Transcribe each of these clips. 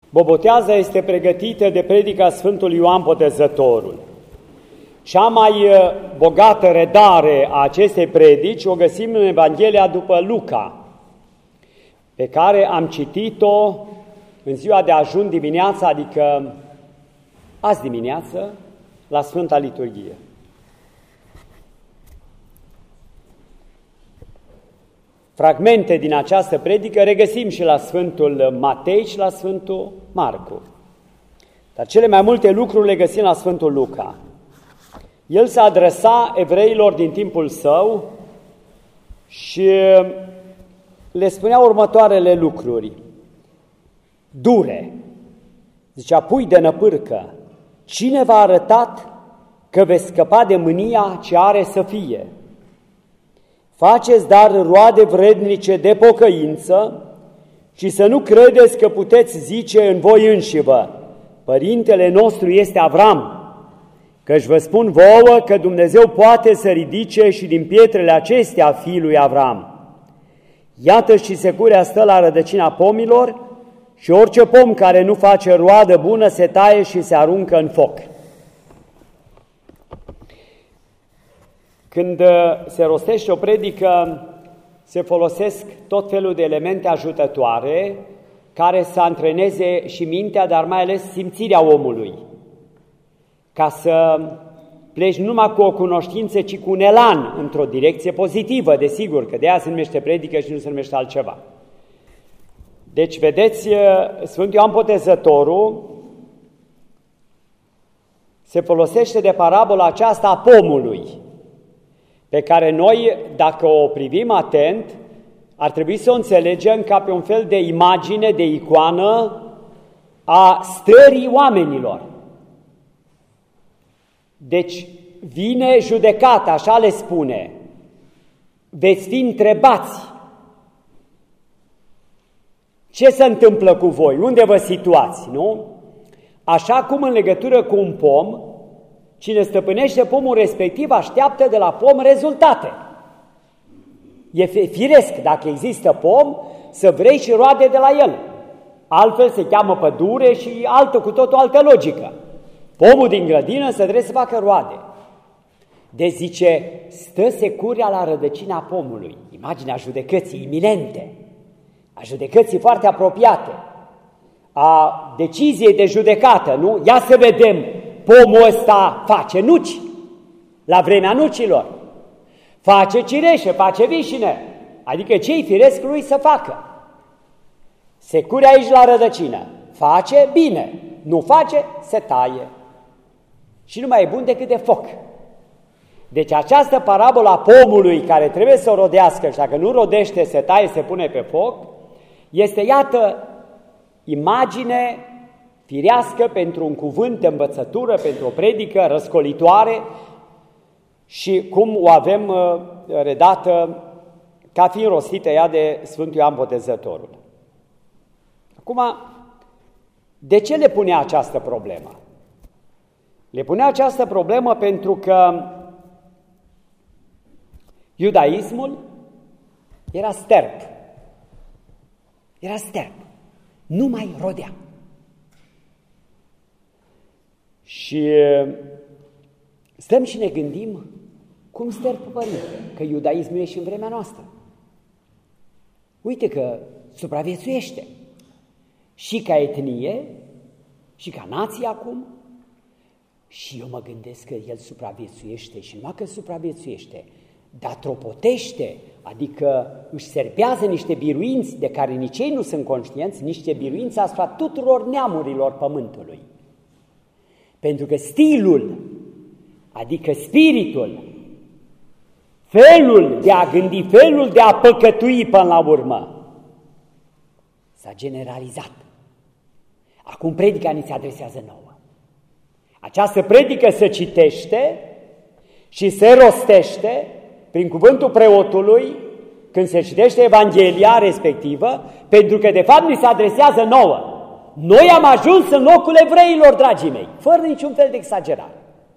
Boboteaza este pregătită de predica Sfântului Ioan Botezătorul. Cea mai bogată redare a acestei predici o găsim în Evanghelia după Luca, pe care am citit-o în ziua de ajun dimineața, adică azi dimineață, la Sfânta Liturghie. Fragmente din această predică regăsim și la Sfântul Matei și la Sfântul Marcu. Dar cele mai multe lucruri le găsim la Sfântul Luca. El se adresa evreilor din timpul său și le spunea următoarele lucruri dure. Zicea: pui de năpârcă, cine v-a arătat că veți scăpa de mânia ce are să fie? Faceți dar roade vrednice de pocăință și să nu credeți că puteți zice în voi înșivă: părintele nostru este Avram, căci vă spun vouă că Dumnezeu poate să ridice și din pietrele acestea fiul lui Avram. Iată și securea stă la rădăcina pomilor și orice pom care nu face roadă bună se taie și se aruncă în foc. Când se rostește o predică, se folosesc tot felul de elemente ajutătoare care să antreneze și mintea, dar mai ales simțirea omului, ca să pleci nu numai cu o cunoștință, ci cu un elan într-o direcție pozitivă, desigur, că de aia se numește predică și nu se numește altceva. Deci, vedeți, Sfântul Ioan Botezătorul se folosește de parabola aceasta a pomului, pe care noi, dacă o privim atent, ar trebui să o înțelegem ca pe un fel de imagine, de icoană a stării oamenilor. Deci vine judecata, așa le spune, veți fi întrebați ce se întâmplă cu voi, unde vă situați, nu? Așa cum în legătură cu un pom, cine stăpânește pomul respectiv așteaptă de la pom rezultate. E firesc, dacă există pom, să vrei și roade de la el. Altfel se cheamă pădure și cu tot o altă logică. Pomul din grădină se trebuie să facă roade. Deci zice, stă securea la rădăcina pomului. Imaginea judecății iminente, a judecății foarte apropiate, a deciziei de judecată, nu? Ia să vedem, pomul ăsta face nuci, la vremea nucilor, face cireșe, face vișine, adică ce-i firesc lui să facă. Securea aici la rădăcină, face bine, nu face, se taie. Și nu mai e bun decât de foc. Deci această parabolă a pomului care trebuie să o rodească și dacă nu rodește, se taie, se pune pe foc, este, iată, imagine firească pentru un cuvânt de învățătură, pentru o predică răscolitoare și cum o avem redată ca fiind rostită ea de Sfântul Ioan Botezătorul. Acum, de ce le punea această problemă? Le punea această problemă pentru că iudaismul era sterp. Era sterp. Nu mai rodea. Și stăm și ne gândim cum sterp, părinte, că iudaismul e și în vremea noastră. Uite că supraviețuiește și ca etnie și ca nație acum. Și eu mă gândesc că el supraviețuiește și numai că supraviețuiește, dar tropotește, adică își serbează niște biruinți de care nici ei nu sunt conștienți, niște biruinți asupra tuturor neamurilor pământului. Pentru că stilul, adică spiritul, felul de a gândi, felul de a păcătui până la urmă, s-a generalizat. Acum predica ni se adresează nouă. Această predică se citește și se rostește prin cuvântul preotului când se citește Evanghelia respectivă, pentru că de fapt ni se adresează nouă. Noi am ajuns în locul evreilor, dragii mei, fără niciun fel de exagerare.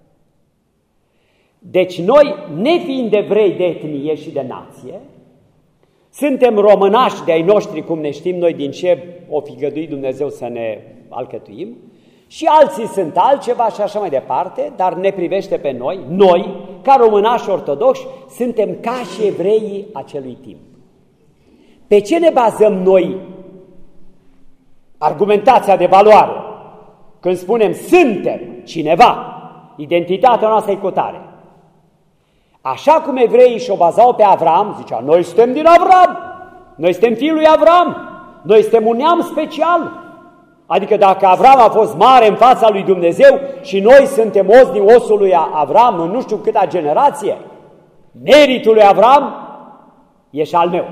Deci noi, nefiind evrei de etnie și de nație, suntem românași de ai noștri, cum ne știm noi din ce o fi găduit Dumnezeu să ne alcătuim, și alții sunt altceva și așa mai departe, dar ne privește pe noi, ca românași ortodoxi, suntem ca și evreii acelui timp. Pe ce ne bazăm noi argumentația de valoare? Când spunem suntem cineva, identitatea noastră e cutare. Așa cum evreii și-o bazau pe Avram, zicea, noi suntem din Avram, noi suntem fiul lui Avram, noi suntem un neam special. Adică dacă Avram a fost mare în fața lui Dumnezeu și noi suntem os din osul lui Avram în nu știu câta generație, meritul lui Avram e și al meu.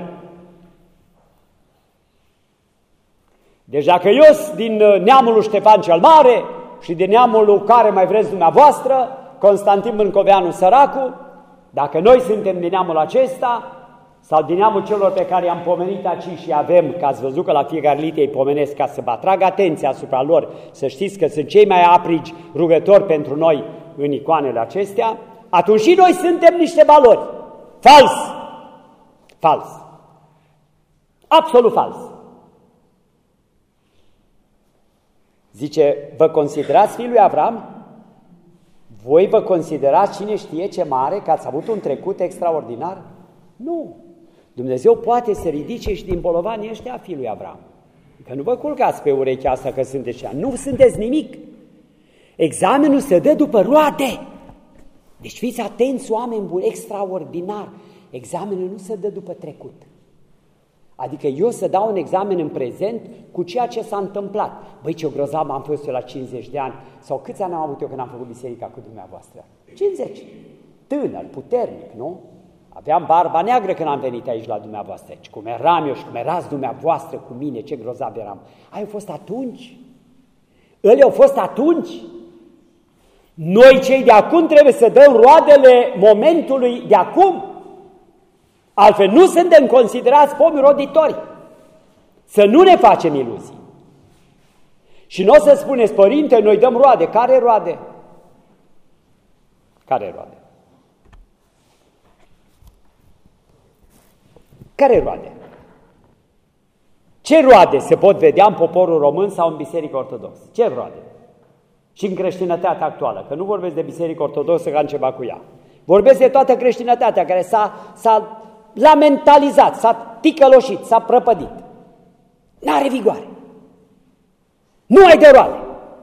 Deci dacă eu sunt din neamul lui Ștefan cel Mare și din neamul lui care mai vreți dumneavoastră, Constantin Bâncoveanu săracu, dacă noi suntem din neamul acesta sau din neamul celor pe care i-am pomenit aici și avem, că ați văzut că la fiecare lită îi pomenesc ca să vă atrag atenția asupra lor, să știți că sunt cei mai aprigi rugători pentru noi în icoanele acestea, atunci și noi suntem niște valori. Fals! Fals! Absolut fals! Zice, vă considerați fiul lui Avram? Voi vă considerați cine știe ce mare, că ați avut un trecut extraordinar? Nu! Dumnezeu poate să ridice și din bolovanii ăștia fiul lui Avram. Că nu vă culcați pe urechea asta că sunteți așa. Nu sunteți nimic. Examenul se dă după roade. Deci fiți atenți, oameni buni, extraordinar. Examenul nu se dă după trecut. Adică eu să dau un examen în prezent cu ceea ce s-a întâmplat. Băi, ce grozav am fost eu la 50 de ani. Sau câți ani am avut eu când am făcut biserica cu dumneavoastră? 50. Tânăr, puternic, nu? Aveam barba neagră când am venit aici la dumneavoastră. Aici. Cum eram eu și cum erați dumneavoastră cu mine, ce grozav eram. Ai fost atunci? Ele au fost atunci? Noi cei de acum trebuie să dăm roadele momentului de acum. Altfel nu suntem considerați pomi roditori. Să nu ne facem iluzii. Și nu o să spuneți, părinte, noi dăm roade. Care roade? Care roade? Care roade? Ce roade se pot vedea în poporul român sau în biserica ortodoxă? Ce roade? Și în creștinătatea actuală, că nu vorbesc de biserică ortodoxă ca în ceva cu ea. Vorbesc de toată creștinătatea care s-a lamentalizat, s-a ticăloșit, s-a prăpădit. N-are vigoare. Nu ai de roade.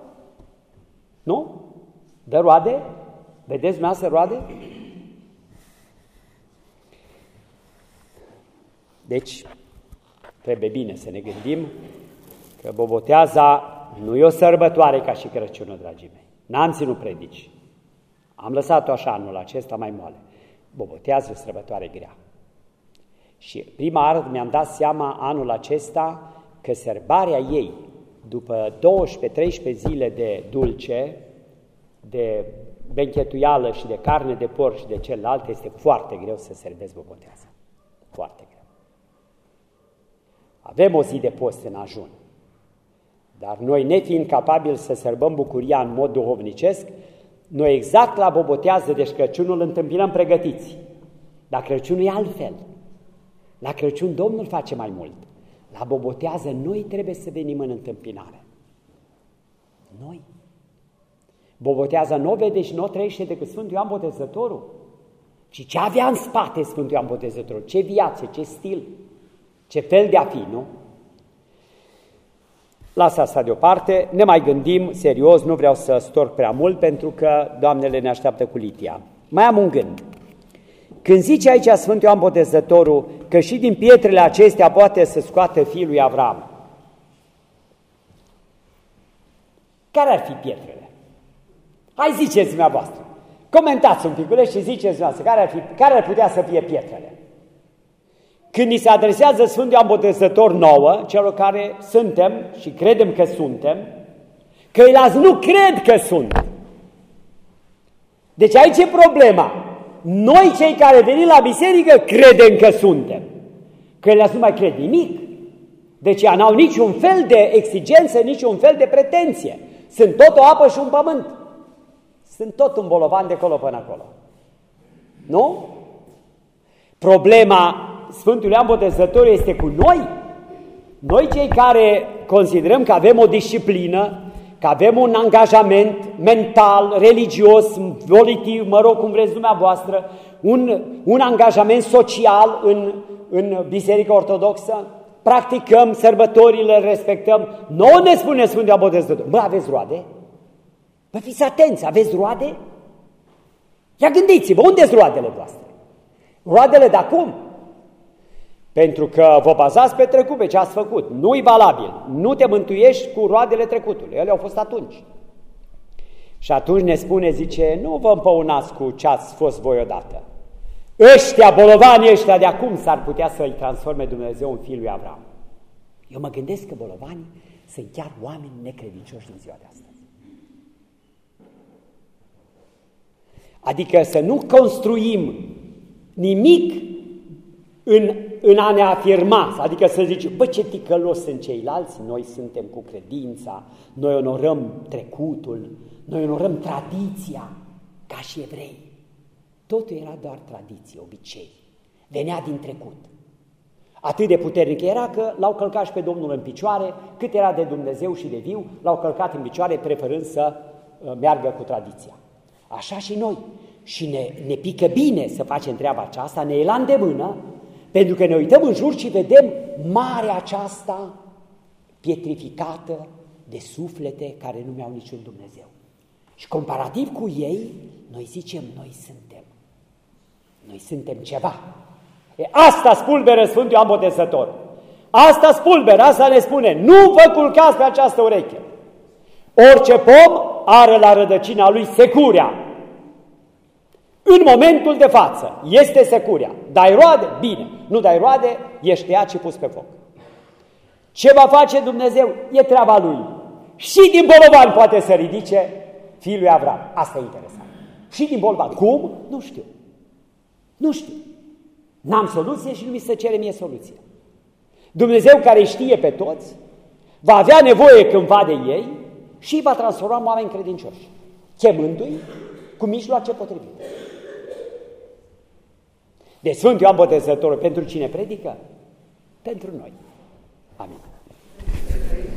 Nu? De roade? Vedeți dumneavoastră roade? Deci, trebuie bine să ne gândim că Boboteaza nu e o sărbătoare ca și Crăciunul, dragii mei. N-am ținut predici. Am lăsat-o așa anul acesta mai moale. Boboteaza e o sărbătoare grea. Și prima oară mi-am dat seama anul acesta că sărbarea ei, după 12-13 zile de dulce, de benchetuială și de carne de porc și de celelalte, este foarte greu să servezi Boboteaza. Foarte greu. Avem o zi de post în ajun, dar noi, nefiind capabili să sărbăm bucuria în mod duhovnicesc, noi exact la Bobotează, deci Crăciunul, întâmpinăm pregătiți. Dar Crăciunul e altfel. La Crăciun Domnul face mai mult. La Bobotează noi trebuie să venim în întâmpinare. Noi. Boboteaza nu o vede și nu o trăiește decât Sfântul Ioan Botezătorul. Și ce avea în spate Sfântul Ioan Botezătorul? Ce viață, ce stil, ce fel de a fi, nu? Lasă asta deoparte, ne mai gândim serios, nu vreau să storc prea mult pentru că doamnele ne așteaptă cu litia. Mai am un gând. Când zice aici Sfântul Ioan Botezătorul că și din pietrele acestea poate să scoată fiul lui Avram, care ar fi pietrele? Hai ziceți dumneavoastră, comentați un piculeț și ziceți dumneavoastră, care ar putea să fie pietrele? Când ni se adresează Sfântul Ioan Botezător nouă, celor care suntem și credem că suntem, că ceilalți nu cred că sunt. Deci aici e problema. Noi, cei care venim la biserică, credem că suntem. Că ceilalți nu mai cred nimic. Deci ei n-au niciun fel de exigență, niciun fel de pretenție. Sunt tot o apă și un pământ. Sunt tot un bolovan de acolo până acolo. Nu? Problema Sfântul Ioan Botezătorul este cu noi. Noi cei care considerăm că avem o disciplină, că avem un angajament mental, religios, volitiv, mă rog, cum vreți dumneavoastră, un angajament social în Biserica Ortodoxă, practicăm sărbătorile, respectăm, nouă ne spune Sfântul Ioan Botezătorul, bă, aveți roade? Bă, fiți atenți, aveți roade? Ia gândiți-vă, unde-s roadele voastre? Roadele de acum? Pentru că vă bazați pe trecut, pe ce ați făcut. Nu-i valabil. Nu te mântuiești cu roadele trecutului. Ele au fost atunci. Și atunci ne spune, zice, nu vă împăunați cu ce ați fost voi odată. Ăștia, bolovanii ăștia de acum s-ar putea să-i transforme Dumnezeu în fiul lui Avram. Eu mă gândesc că bolovanii sunt chiar oameni necredincioși din ziua de astăzi. Adică să nu construim nimic în a ne afirma, adică să zici, bă, ce ticălos sunt ceilalți, noi suntem cu credința, noi onorăm trecutul, noi onorăm tradiția, ca și evrei. Totul era doar tradiție, obicei, venea din trecut. Atât de puternic era că l-au călcat și pe Domnul în picioare, cât era de Dumnezeu și de viu, l-au călcat în picioare preferând să meargă cu tradiția. Așa și noi. Și ne pică bine să facem treaba aceasta, ne e la îndemână, pentru că ne uităm în jur și vedem marea aceasta pietrificată de suflete care nu mi-au niciun Dumnezeu. Și comparativ cu ei, noi zicem, noi suntem ceva. Asta spulberă Sfântul Ioan Botezătorul. Asta spulberă, asta ne spune, nu vă culcați pe această ureche. Orice pom are la rădăcina lui securea. În momentul de față este securea. Dai roade? Bine. Nu dai roade? Ești tăiat și pus pe foc. Ce va face Dumnezeu? E treaba Lui. Și din bolovan poate să ridice fiul lui Avram. Asta e interesant. Și din bolovan. Cum? Nu știu. Nu știu. N-am soluție și nu mi se cere mie soluție. Dumnezeu care știe pe toți, va avea nevoie cândva de ei și îi va transforma în oameni credincioși, chemându-i cu mijloace potrivite. De Sfântul Ioan Botezătorul, pentru cine predică? Pentru noi. Amin.